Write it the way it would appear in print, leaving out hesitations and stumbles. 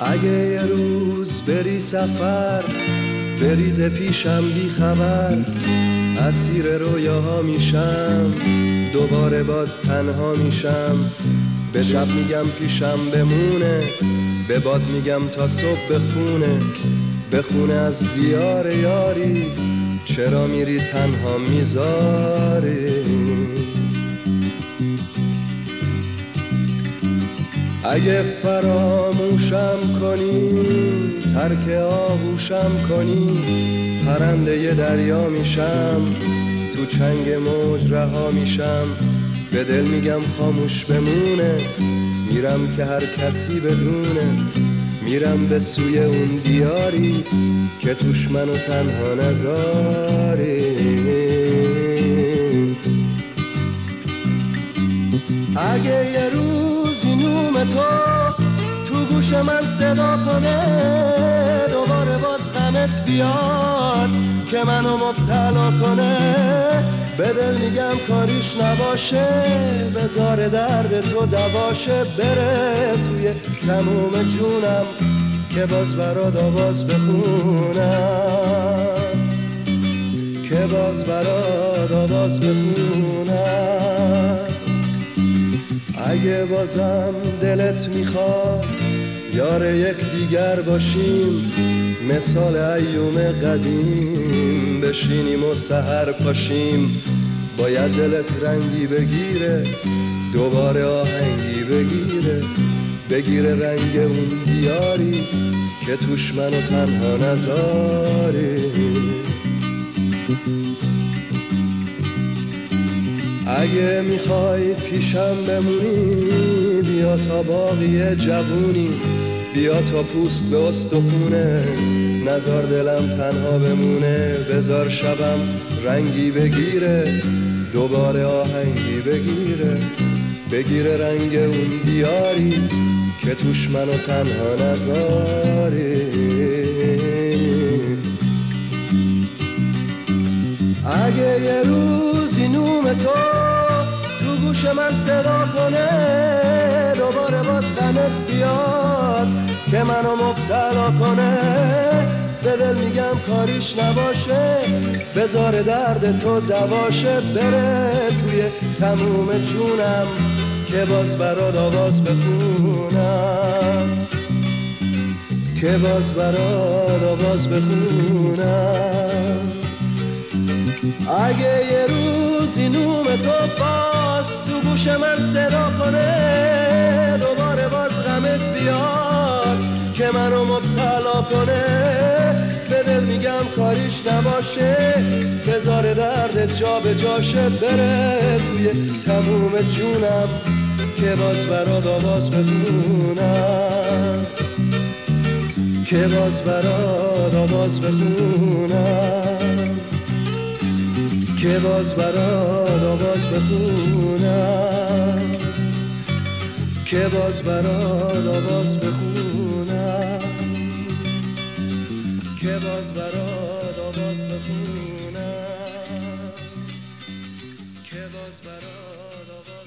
اگه یه روز بری سفر بریز پیشم بی خبر، اسیر رویاها میشم دوباره باز تنها میشم. به شب میگم پیشم بمونه، به باد میگم تا صبح بخونه از دیار یاری، چرا میری تنها میذاری؟ اگه فراموشم کنی ترک آغوشم کنی، پرنده ی دریا میشم تو چنگ موج رها میشم. به دل میگم خاموش بمونه، میرم که هر کسی بدونه، میرم به سوی اون دیاری که توش منو تنها نذاری. اگه یه روزی نوم تو گوش من صدا کنه، دوباره باز غمت بیاد که منو مبتلا کنه، به دل میگم کاریش نباشه، بذار درد تو دواشه، بره توی تموم جونم که باز برات آواز بخونم، که باز برات آواز بخونم. اگه بازم دلت میخواد یار یک دیگر باشیم، مثال ایوم قدیم بشینیم و سحر پاشیم، باید دلت رنگی بگیره دوباره آهنگی بگیره رنگ اون دیاری که توش منو تنها نذاری. اگه میخوای پیشم بمونی بیا تا باقی جوونی، بیا تا پوست به استخونه، نزار دلم تنها بمونه، بزار شبم رنگی بگیره دوباره آهنگی بگیره رنگ اون دیاری که توش منو تنها نذاری. اگه یه روزی نوم تو گوش من صدا کنه، دوباره باز غمت بیاد که منو مبتلا کنه، به دل میگم کاریش نباشه، بذار درد تو دواشه، بره توی تموم جونم که باز برات آواز بخونم، که باز برات آواز بخونم. اگه یه روزی نوم تو باز تو گوش من صدا کنه، دوباره باز غمت بیاد که منو مبتلا کنه، به دل میگم کاریش نباشه، بذار درد جا به جاشه، بره توی تموم جونم که باز برات آواز بخونم، که باز برات آواز بخونم، که باز برات آواز بخونم، که باز برات آواز بخونم، که باز برات آواز بخونم، که باز برات آواز